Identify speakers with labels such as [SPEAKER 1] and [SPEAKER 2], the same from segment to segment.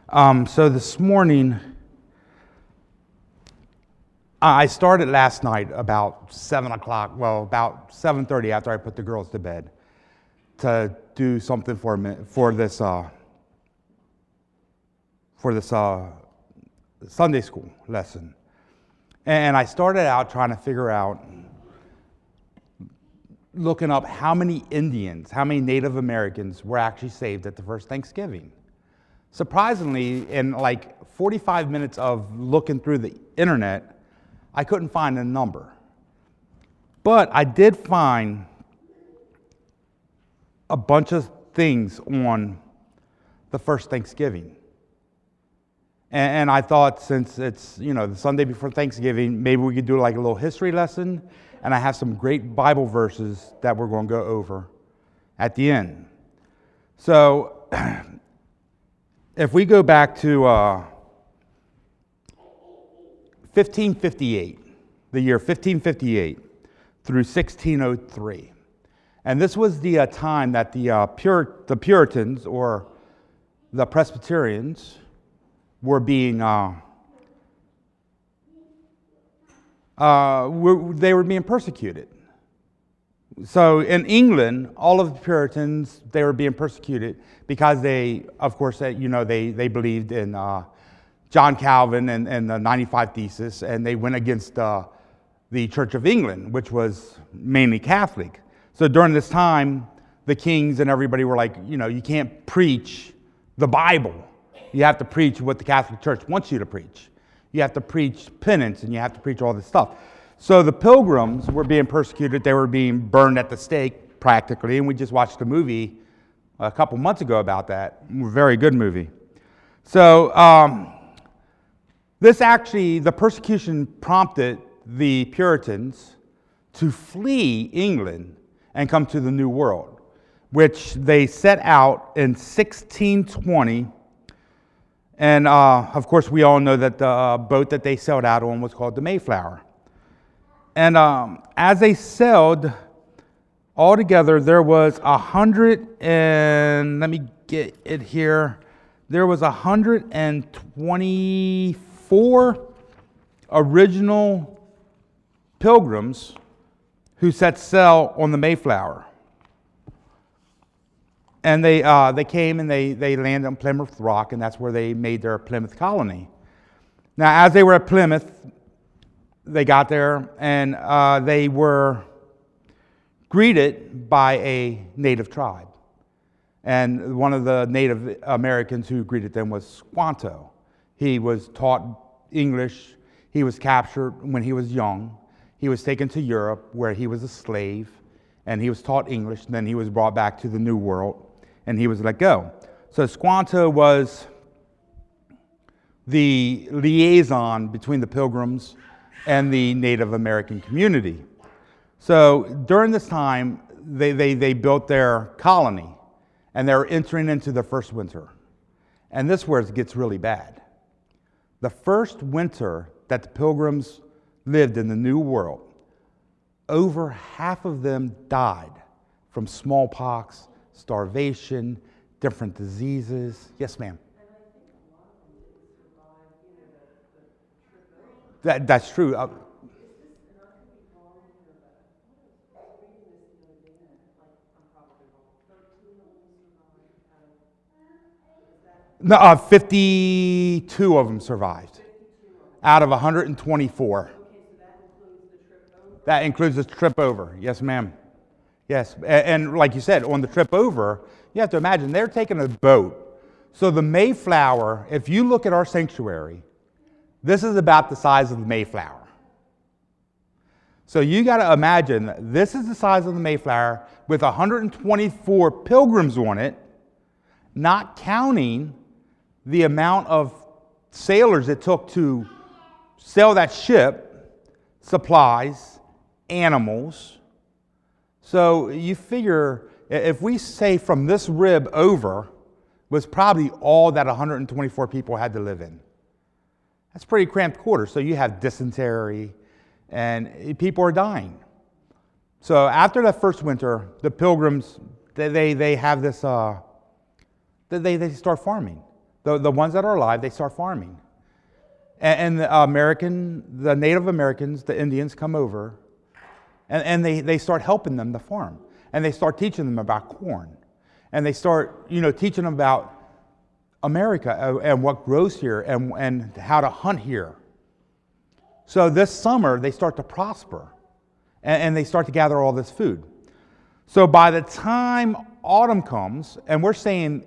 [SPEAKER 1] So this morning, I started last night about 7 o'clock, well, about 7:30 after I put the girls to bed, to do something for this Sunday school lesson. And I started out trying to figure out, looking up how many Indians, how many Native Americans were actually saved at the first Thanksgiving. Surprisingly, in like 45 minutes of looking through the internet, I couldn't find a number. But I did find a bunch of things on the first Thanksgiving. And I thought, since it's, the Sunday before Thanksgiving, maybe we could do like a little history lesson. And I have some great Bible verses that we're going to go over at the end. So, if we go back to 1558, the year 1558 through 1603, and this was the time that the Puritans or the Presbyterians were being they were being persecuted. So in England, all of the Puritans, they were being persecuted because they, of course, they believed in John Calvin and the 95 Thesis, and they went against the Church of England, which was mainly Catholic. So during this time, the kings and everybody were like, you can't preach the Bible. You have to preach what the Catholic Church wants you to preach. You have to preach penance, and you have to preach all this stuff. So the Pilgrims were being persecuted. They were being burned at the stake, practically. And we just watched a movie a couple months ago about that. Very good movie. So the persecution prompted the Puritans to flee England and come to the New World, which they set out in 1620. And of course, we all know that the boat that they sailed out on was called the Mayflower. And as they sailed, altogether there was 124 original pilgrims who set sail on the Mayflower. And they came and they landed on Plymouth Rock, and that's where they made their Plymouth colony. Now, as they were at Plymouth, they got there, and they were greeted by a native tribe. And one of the Native Americans who greeted them was Squanto. He was taught English. He was captured when he was young. He was taken to Europe, where he was a slave, and he was taught English. And then he was brought back to the New World, and he was let go. So Squanto was the liaison between the Pilgrims and the Native American community. So during this time, they built their colony, and they were entering into the first winter. And this is where it gets really bad. The first winter that the Pilgrims lived in the New World, over half of them died from smallpox, starvation, different diseases. Yes, ma'am. That's true. No, 52 of them survived out of 124. That includes the trip over. Yes, ma'am. Yes, and like you said, on the trip over, you have to imagine they're taking a boat. So the Mayflower, if you look at our sanctuary, this is about the size of the Mayflower. So you got to imagine, this is the size of the Mayflower with 124 pilgrims on it, not counting the amount of sailors it took to sail that ship, supplies, animals. So you figure, if we say from this rib over was probably all that 124 people had to live in. That's pretty cramped quarters. So you have dysentery, and people are dying. So after that first winter, the Pilgrims, they have this, they start farming. The ones that are alive, they start farming. And the Native Americans, the Indians come over, and they start helping them to farm. And they start teaching them about corn. And they start, teaching them about America and what grows here and how to hunt here. So this summer, they start to prosper. And they start to gather all this food. So by the time autumn comes, and we're saying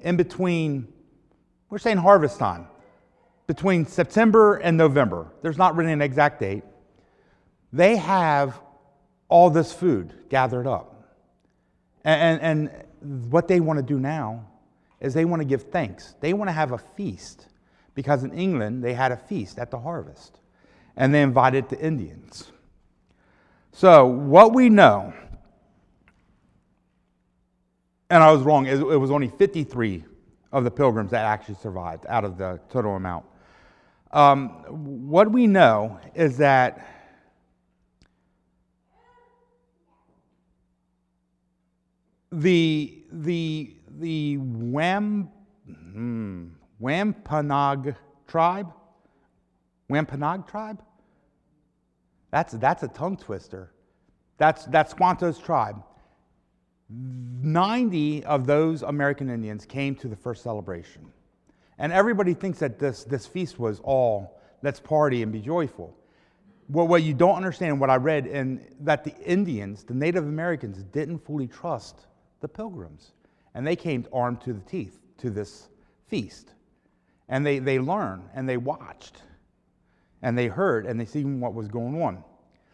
[SPEAKER 1] harvest time, between September and November, there's not really an exact date, they have all this food gathered up. And what they want to do now is they want to give thanks. They want to have a feast, because in England, they had a feast at the harvest, and they invited the Indians. So what we know, and I was wrong, it was only 53 of the pilgrims that actually survived out of the total amount. What we know is that the Wampanoag tribe, that's a tongue twister. That's Squanto's tribe. 90 of those American Indians came to the first celebration. And everybody thinks that this feast was all, let's party and be joyful. Well, what you don't understand, what I read, that the Indians, the Native Americans, didn't fully trust the pilgrims. And they came armed to the teeth to this feast. And they learned, and they watched, and they heard, and they seen what was going on.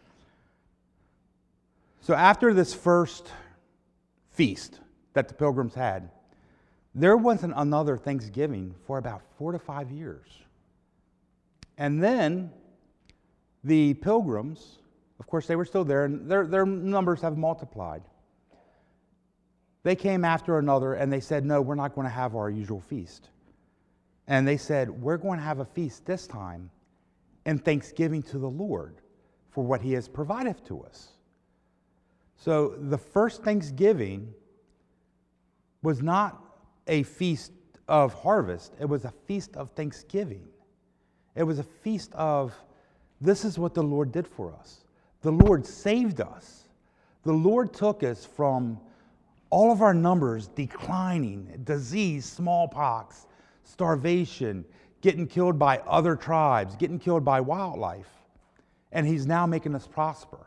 [SPEAKER 1] So after this first feast that the pilgrims had, there wasn't another Thanksgiving for about 4 to 5 years. And then the pilgrims, of course, they were still there, and their numbers have multiplied. They came after another, and they said, no, we're not going to have our usual feast. And they said, we're going to have a feast this time in thanksgiving to the Lord for what he has provided to us. So the first Thanksgiving was not a feast of harvest. It was a feast of thanksgiving. It was a feast of, this is what the Lord did for us. The Lord saved us. The Lord took us from all of our numbers declining, disease, smallpox, starvation, getting killed by other tribes, getting killed by wildlife. And he's now making us prosper.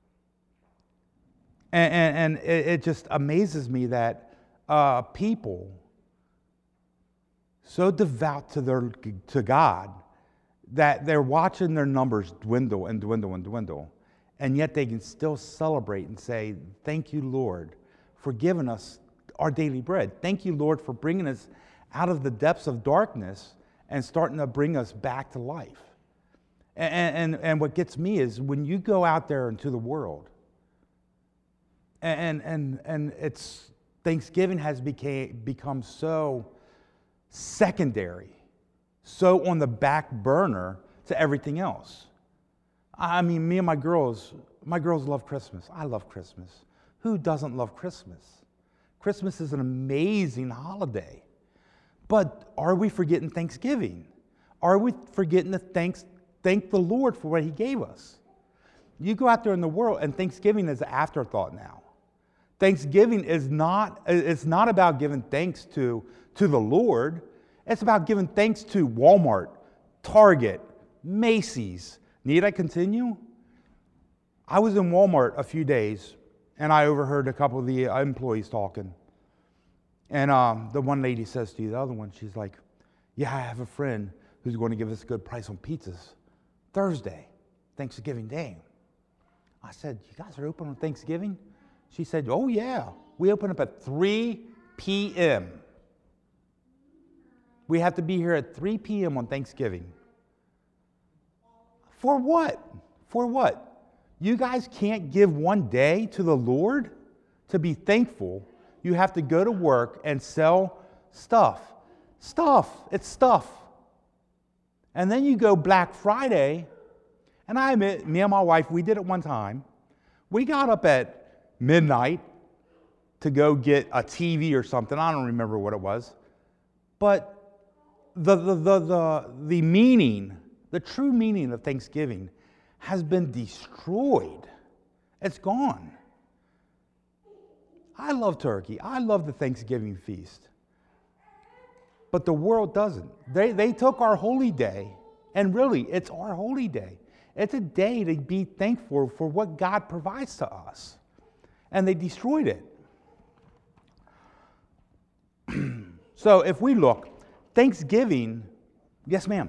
[SPEAKER 1] And it just amazes me that people so devout to God that they're watching their numbers dwindle and dwindle and dwindle, and yet they can still celebrate and say, thank you, Lord, for giving us our daily bread. Thank you, Lord, for bringing us out of the depths of darkness and starting to bring us back to life. And what gets me is when you go out there into the world, and it's Thanksgiving has become so secondary, so on the back burner to everything else. I mean, me and my girls love Christmas. I love Christmas. Who doesn't love Christmas? Christmas is an amazing holiday. But are we forgetting Thanksgiving? Are we forgetting to thank the Lord for what he gave us? You go out there in the world, and Thanksgiving is an afterthought now. Thanksgiving is not about giving thanks to the Lord. It's about giving thanks to Walmart, Target, Macy's. Need I continue? I was in Walmart a few days, and I overheard a couple of the employees talking. And the one lady says to the other one, she's like, yeah, I have a friend who's going to give us a good price on pizzas Thursday, Thanksgiving Day. I said, you guys are open on Thanksgiving? She said, oh yeah, we open up at 3 p.m. We have to be here at 3 p.m. on Thanksgiving. For what? For what? You guys can't give one day to the Lord to be thankful. You have to go to work and sell stuff. It's stuff. And then you go Black Friday, and I admit, me and my wife, we did it one time. We got up at midnight to go get a TV or something. I don't remember what it was. But the meaning, the true meaning of Thanksgiving has been destroyed. It's gone. I love turkey. I love the Thanksgiving feast. But the world doesn't. They took our holy day, and really, it's our holy day. It's a day to be thankful for what God provides to us. And they destroyed it. So if we look, Thanksgiving, yes, ma'am.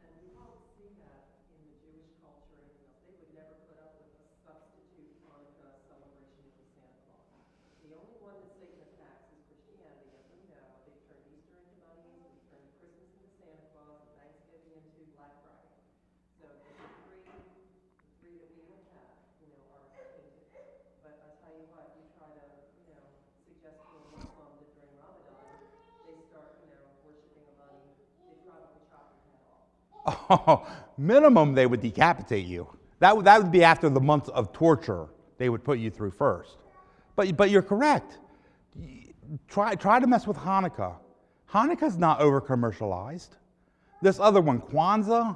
[SPEAKER 1] Oh, minimum, they would decapitate you. That would be after the month of torture they would put you through first. But you're correct. Try to mess with Hanukkah. Hanukkah's not over-commercialized. This other one, Kwanzaa,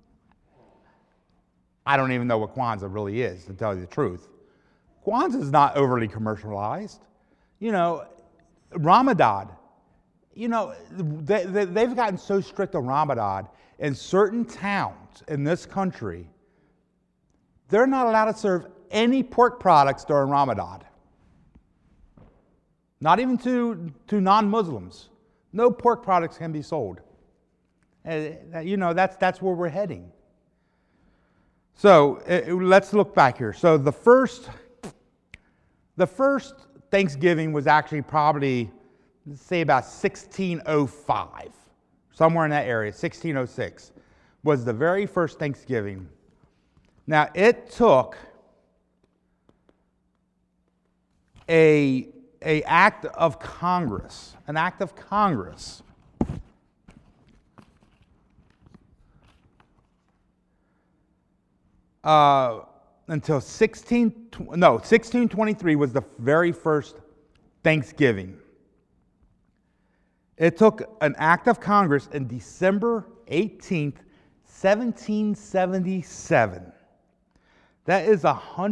[SPEAKER 1] I don't even know what Kwanzaa really is, to tell you the truth. Kwanzaa is not overly commercialized. You know, Ramadan, you know, they've gotten so strict on Ramadan. In certain towns in this country, they're not allowed to serve any pork products during Ramadan. Not even to non-Muslims. No pork products can be sold. You know, that's where we're heading. So let's look back here. So the first Thanksgiving was actually probably, let's say, about 1605. Somewhere in that area, 1606, was the very first Thanksgiving. Now, it took an act of Congress, until 1623 was the very first Thanksgiving. It took an act of Congress in December 18th, 1777. That is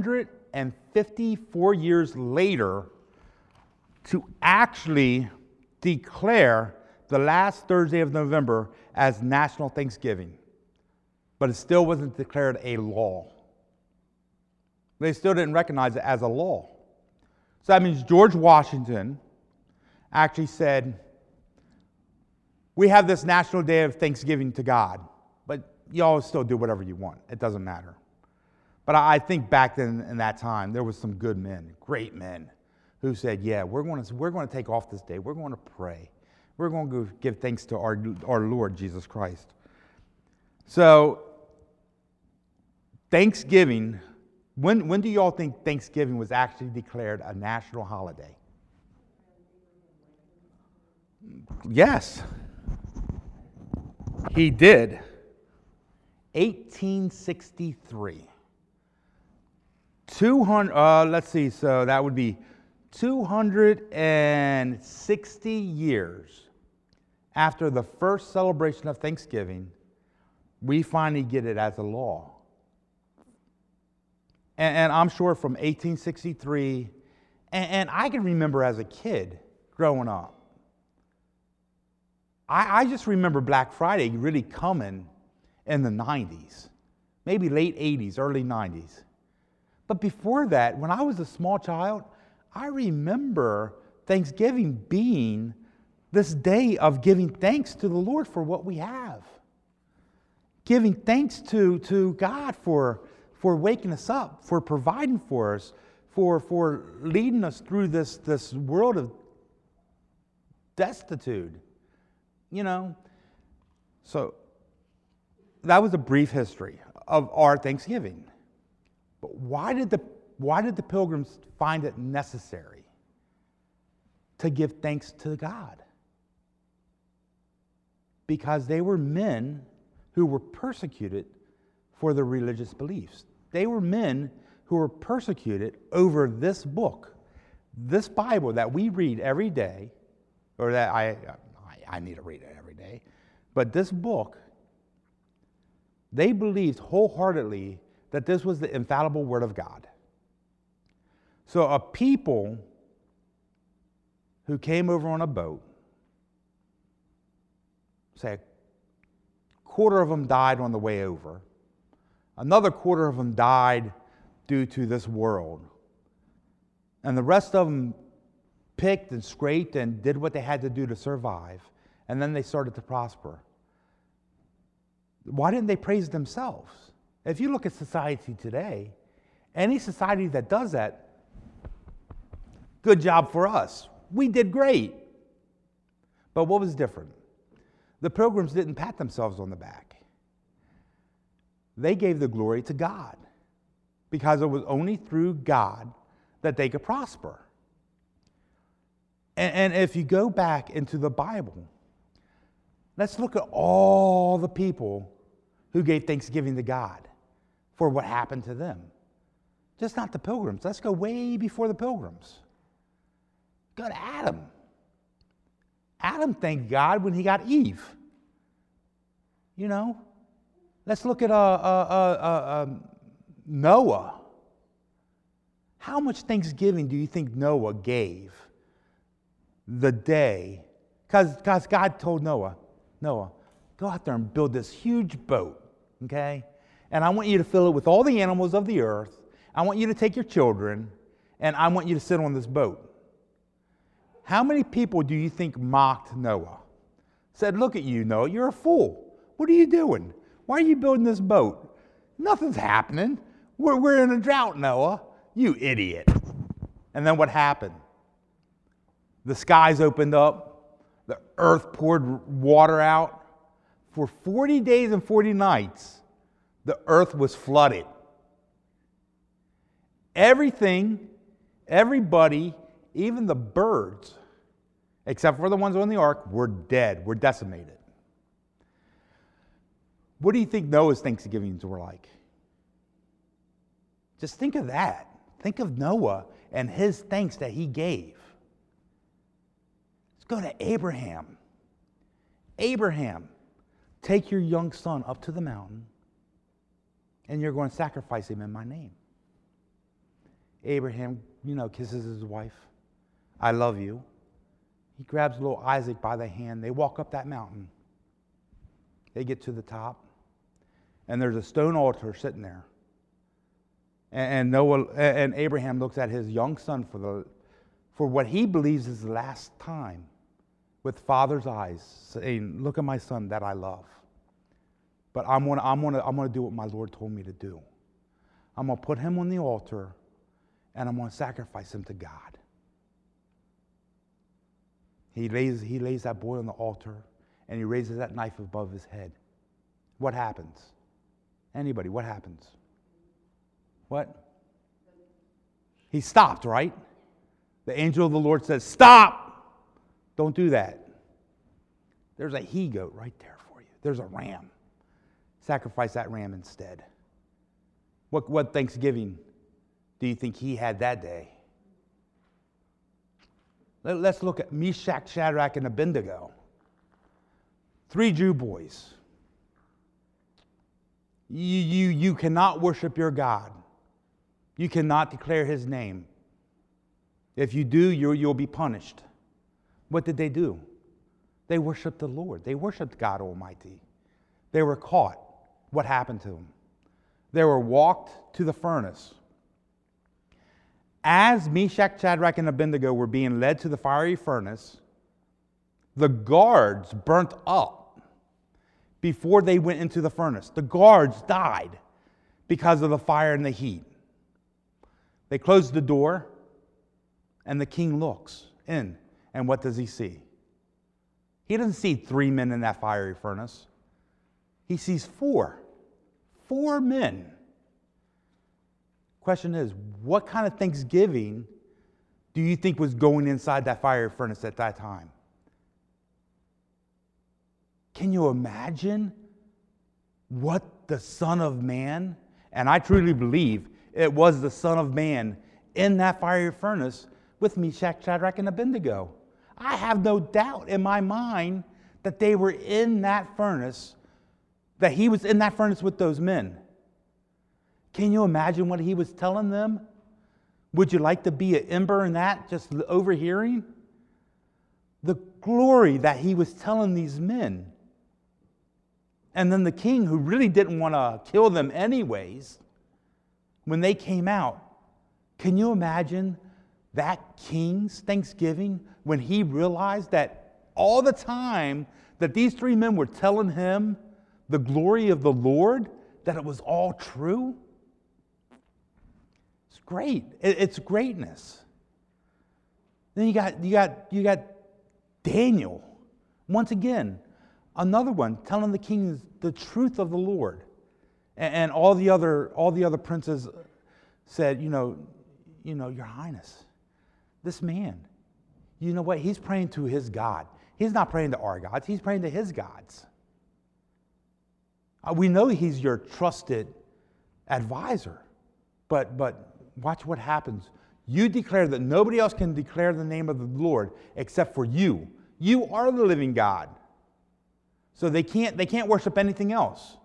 [SPEAKER 1] 154 years later to actually declare the last Thursday of November as National Thanksgiving. But it still wasn't declared a law. They still didn't recognize it as a law. So that means George Washington actually said, we have this National Day of Thanksgiving to God, but y'all still do whatever you want. It doesn't matter. But I think back then in that time, there was some good men, great men, who said, yeah, we're going to take off this day. We're going to pray. We're going to give thanks to our Lord Jesus Christ. So Thanksgiving, when do y'all think Thanksgiving was actually declared a national holiday? Yes. He did. 1863. 200, let's see, so that would be 260 years after the first celebration of Thanksgiving, we finally get it as a law. And I'm sure from 1863, and I can remember as a kid growing up, I just remember Black Friday really coming in the 90s, maybe late 80s, early 90s. But before that, when I was a small child, I remember Thanksgiving being this day of giving thanks to the Lord for what we have. Giving thanks to God for waking us up, for providing for us, for leading us through this world of destitute. You know, so that was a brief history of our Thanksgiving. But why did the Pilgrims find it necessary to give thanks to God? Because they were men who were persecuted for their religious beliefs. They were men who were persecuted over this book, this Bible that we read every day, or that I need to read it every day, But this book, they believed wholeheartedly that this was the infallible Word of God. So a people who came over on a boat, say a quarter of them died on the way over. Another quarter of them died due to this world. And the rest of them picked and scraped and did what they had to do to survive. And then they started to prosper. Why didn't they praise themselves? If you look at society today, any society that does that, good job for us. We did great. But what was different? The Pilgrims didn't pat themselves on the back. They gave the glory to God, because it was only through God that they could prosper. And if you go back into the Bible, let's look at all the people who gave thanksgiving to God for what happened to them. Just not the Pilgrims. Let's go way before the Pilgrims. Go to Adam. Adam thanked God when he got Eve. You know, let's look at Noah. How much thanksgiving do you think Noah gave the day? Because God told Noah, go out there and build this huge boat, okay? And I want you to fill it with all the animals of the earth. I want you to take your children, and I want you to sit on this boat. How many people do you think mocked Noah? Said, look at you, Noah, you're a fool. What are you doing? Why are you building this boat? Nothing's happening. We're in a drought, Noah. You idiot. And then what happened? The skies opened up. The earth poured water out. For 40 days and 40 nights, the earth was flooded. Everything, everybody, even the birds, except for the ones on the ark, were dead, were decimated. What do you think Noah's Thanksgivings were like? Just think of that. Think of Noah and his thanks that he gave. Let's go to Abraham. Abraham, take your young son up to the mountain, and you're going to sacrifice him in my name. Abraham, kisses his wife. I love you. He grabs little Isaac by the hand. They walk up that mountain. They get to the top, and there's a stone altar sitting there. And Noah and Abraham looks at his young son for what he believes is the last time, with father's eyes, saying, "Look at my son that I love. But I'm gonna do what my Lord told me to do. I'm gonna put him on the altar, and I'm gonna sacrifice him to God." He lays that boy on the altar, and he raises that knife above his head. What happens? Anybody, what happens? What? He stopped, right? The angel of the Lord says, "Stop! Don't do that." There's a he-goat right there for you. There's a ram. Sacrifice that ram instead. What Thanksgiving do you think he had that day? Let's look at Meshach, Shadrach, and Abednego. 3 Jew boys. You cannot worship your God. You cannot declare his name. If you do, you'll be punished. What did they do? They worshiped the Lord. They worshiped God Almighty. They were caught. What happened to them? They were walked to the furnace. As Meshach, Shadrach, and Abednego were being led to the fiery furnace, the guards burnt up before they went into the furnace. The guards died because of the fire and the heat. They closed the door, and the king looks in, and what does he see? He doesn't see 3 men in that fiery furnace. He sees 4. 4 men. Question is, what kind of thanksgiving do you think was going inside that fiery furnace at that time? Can you imagine what the Son of Man, and I truly believe it was the Son of Man in that fiery furnace with Meshach, Shadrach, and Abednego. I have no doubt in my mind that they were in that furnace, that he was in that furnace with those men. Can you imagine what he was telling them? Would you like to be an ember in that, just overhearing? The glory that he was telling these men. And then the king, who really didn't want to kill them anyways, when they came out, can you imagine that king's thanksgiving when he realized that all the time that these three men were telling him the glory of the Lord, that it was all true? It's great. It's greatness. Then you got Daniel. Once again, another one telling the king the truth of the Lord. And all the other princes said, Your Highness, this man, you know what? He's praying to his God. He's not praying to our gods. He's praying to his gods. We know he's your trusted advisor. But watch what happens. You declare that nobody else can declare the name of the Lord except for you. You are the living God. So they can't worship anything else.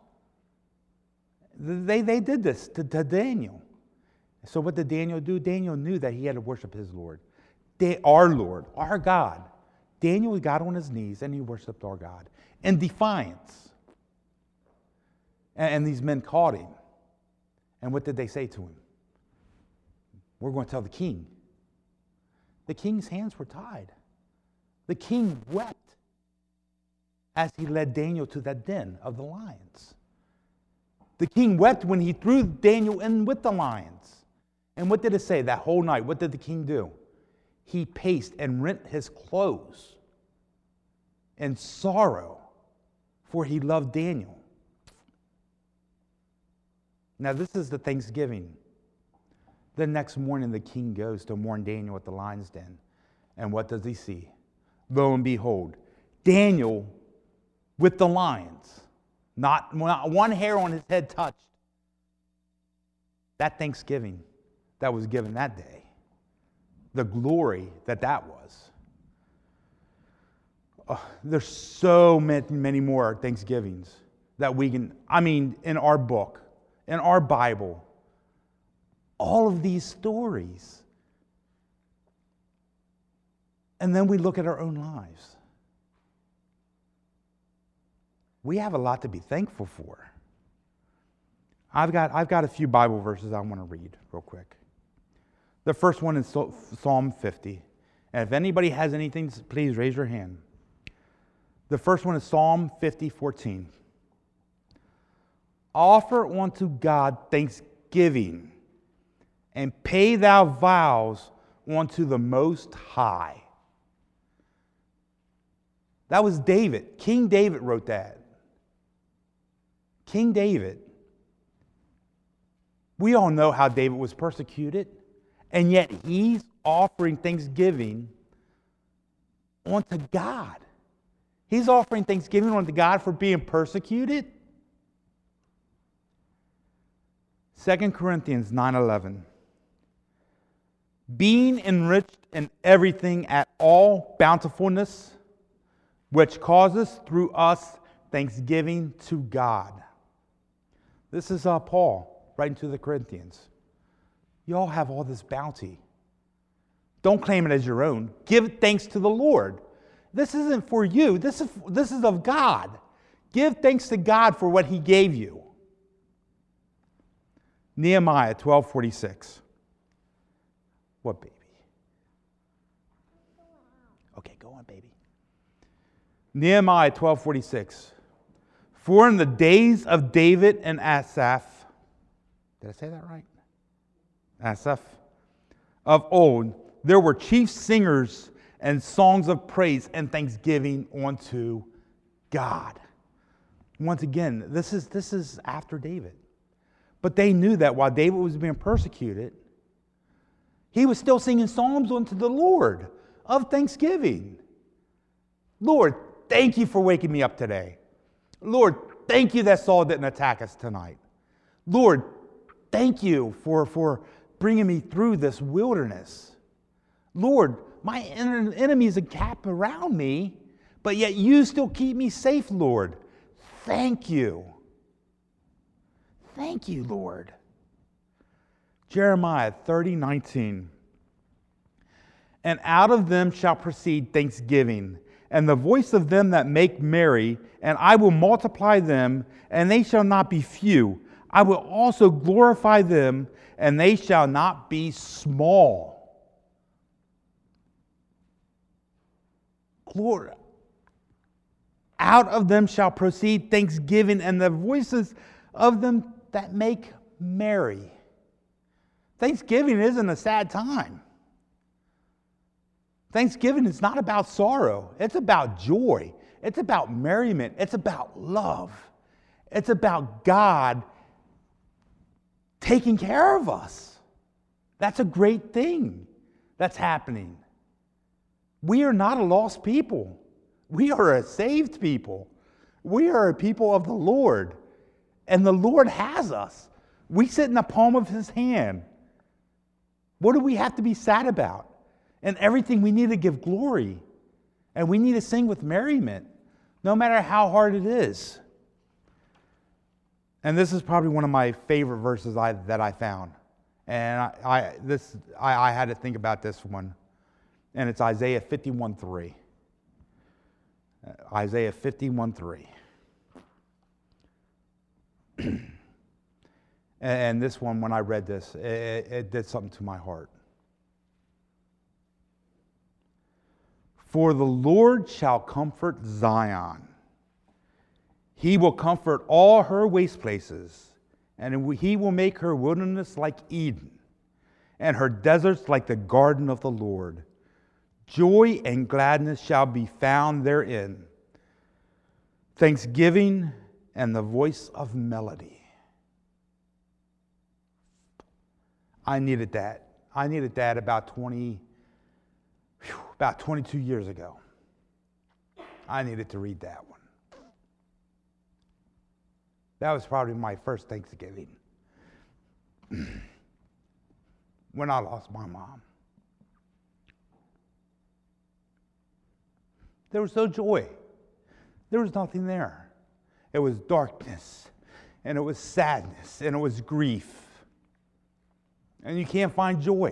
[SPEAKER 1] They did this to Daniel. So what did Daniel do? Daniel knew that he had to worship his Lord. Our Lord, our God. Daniel got on his knees and he worshiped our God in defiance. And these men caught him. And what did they say to him? We're going to tell the king. The king's hands were tied. The king wept as he led Daniel to that den of the lions. The king wept when he threw Daniel in with the lions. And what did it say that whole night? What did the king do? He paced and rent his clothes in sorrow, for he loved Daniel. Now this is the Thanksgiving. The next morning the king goes to mourn Daniel at the lion's den. And what does he see? Lo and behold, Daniel with the lions. Not one hair on his head touched. That Thanksgiving that was given that day. The glory that was. There's so many more Thanksgivings that we can, in our book, in our Bible, all of these stories. And then we look at our own lives. We have a lot to be thankful for. I've got a few Bible verses I want to read real quick. The first one is Psalm 50. And if anybody has anything, please raise your hand. The first one is Psalm 50:14. Offer unto God thanksgiving, and pay thou vows unto the Most High. That was David. King David wrote that. King David. We all know how David was persecuted, and yet he's offering thanksgiving unto God. He's offering thanksgiving unto God for being persecuted. 2 Corinthians 9:11. Being enriched in everything at all bountifulness, which causes through us thanksgiving to God. This is Paul writing to the Corinthians. You all have all this bounty. Don't claim it as your own. Give thanks to the Lord. This isn't for you. This is of God. Give thanks to God for what he gave you. Nehemiah 12:46. What, baby? Okay, go on, baby. Nehemiah 12:46. For in the days of David and Asaph, did I say that right? Asaph, of old, there were chief singers and songs of praise and thanksgiving unto God. Once again, this is after David. But they knew that while David was being persecuted, he was still singing psalms unto the Lord of thanksgiving. Lord, thank you for waking me up today. Lord, thank you that Saul didn't attack us tonight. Lord, thank you for bringing me through this wilderness. Lord, my enemies encamp around me, but yet you still keep me safe, Lord. Thank you. Thank you, Lord. Jeremiah 30:19. And out of them shall proceed thanksgiving, and the voice of them that make merry, and I will multiply them, and they shall not be few. I will also glorify them, and they shall not be small. Glory. Out of them shall proceed thanksgiving, and the voices of them that make merry. Thanksgiving isn't a sad time. Thanksgiving is not about sorrow. It's about joy. It's about merriment. It's about love. It's about God taking care of us. That's a great thing that's happening. We are not a lost people. We are a saved people. We are a people of the Lord. And the Lord has us. We sit in the palm of His hand. What do we have to be sad about? And everything we need to give glory. And we need to sing with merriment, no matter how hard it is. And this is probably one of my favorite verses that I found. And I had to think about this one. And it's Isaiah 51:3. Isaiah 51:3. And this one, when I read this, it did something to my heart. For the Lord shall comfort Zion. He will comfort all her waste places, and He will make her wilderness like Eden, and her deserts like the garden of the Lord. Joy and gladness shall be found therein, thanksgiving and the voice of melody. I needed that. I needed that about 22 years ago. I needed to read that one. That was probably my first Thanksgiving when I lost my mom. There was no joy. There was nothing there. It was darkness, and it was sadness, and it was grief. And you can't find joy.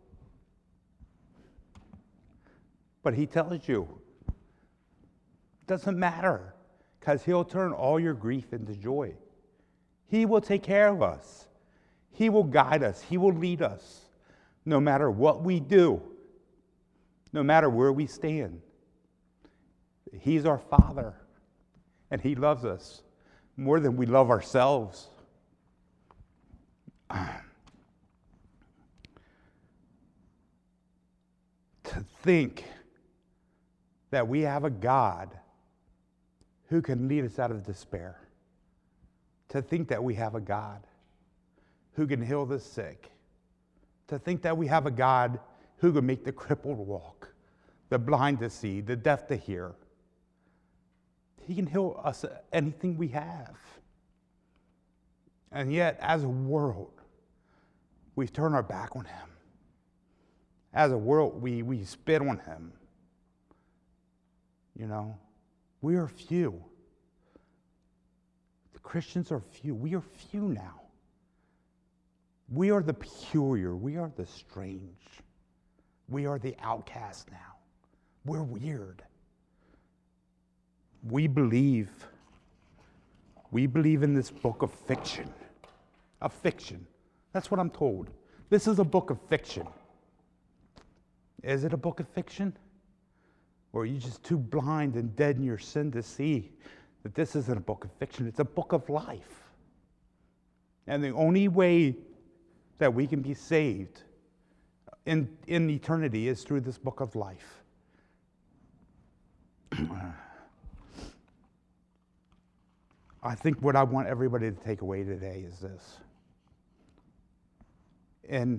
[SPEAKER 1] But He tells you, it doesn't matter, because He'll turn all your grief into joy. He will take care of us. He will guide us. He will lead us, no matter what we do, no matter where we stand. He's our Father, and He loves us more than we love ourselves. To think that we have a God who can lead us out of despair. To think that we have a God who can heal the sick. To think that we have a God who can make the crippled walk, the blind to see, the deaf to hear. He can heal us anything we have. And yet, as a world, we've turned our back on Him. As a world, we spit on Him. You know, we are few. The Christians are few. We are few now. We are the peculiar. We are the strange. We are the outcast now. We're weird. We believe in this book of fiction. A fiction. That's what I'm told. This is a book of fiction. Is it a book of fiction? Or are you just too blind and dead in your sin to see that this isn't a book of fiction? It's a book of life. And the only way that we can be saved in eternity is through this book of life. I think what I want everybody to take away today is this. In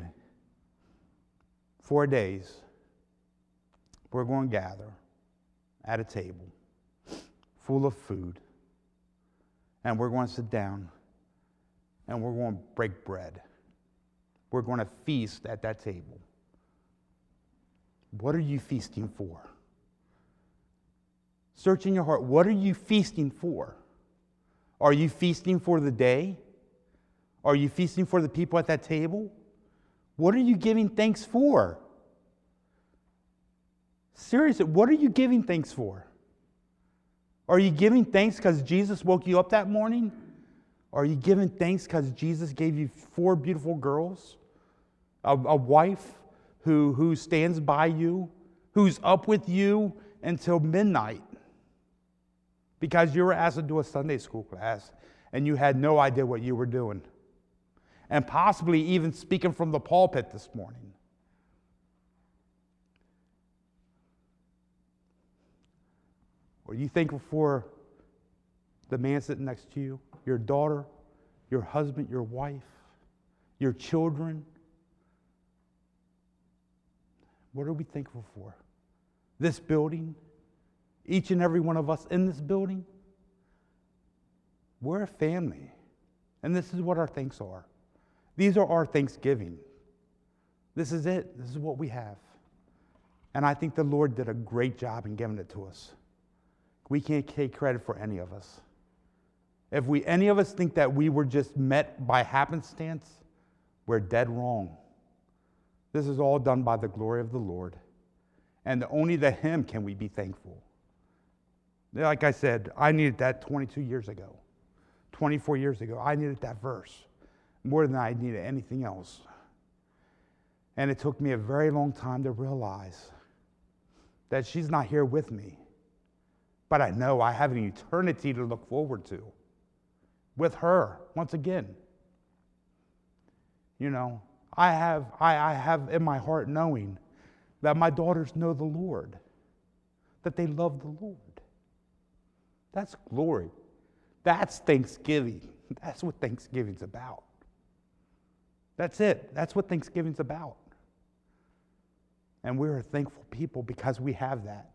[SPEAKER 1] 4 days, we're going to gather at a table full of food, and we're going to sit down, and we're going to break bread. We're going to feast at that table. What are you feasting for? Search in your heart. What are you feasting for? Are you feasting for the day? Are you feasting for the people at that table? What are you giving thanks for? Seriously, what are you giving thanks for? Are you giving thanks because Jesus woke you up that morning? Are you giving thanks because Jesus gave you 4 beautiful girls? A wife who stands by you, who's up with you until midnight because you were asked to do a Sunday school class and you had no idea what you were doing. And possibly even speaking from the pulpit this morning. Are you thankful for the man sitting next to you, your daughter, your husband, your wife, your children? What are we thankful for? This building, each and every one of us in this building, we're a family. And this is what our thanks are. These are our Thanksgiving. This is it. This is what we have. And I think the Lord did a great job in giving it to us. We can't take credit for any of us. If any of us think that we were just met by happenstance, we're dead wrong. This is all done by the glory of the Lord. And only to Him can we be thankful. Like I said, I needed that 22 years ago. 24 years ago, I needed that verse more than I needed anything else. And it took me a very long time to realize that she's not here with me. But I know I have an eternity to look forward to with her once again. You know, I have in my heart knowing that my daughters know the Lord, that they love the Lord. That's glory. That's Thanksgiving. That's what Thanksgiving's about. That's it. That's what Thanksgiving's about. And we're a thankful people because we have that.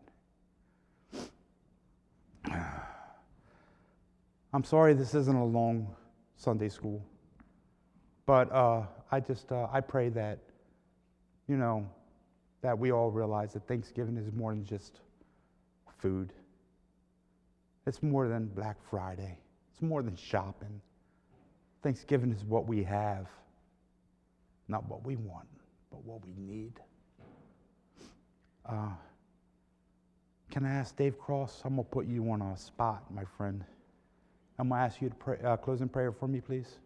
[SPEAKER 1] I'm sorry this isn't a long Sunday school, but I pray that, you know, that we all realize that Thanksgiving is more than just food. It's more than Black Friday. It's more than shopping. Thanksgiving is what we have, not what we want, but what we need. Can I ask Dave Cross? I'm going to put you on a spot, my friend. I'm going to ask you to pray, close in prayer for me, please.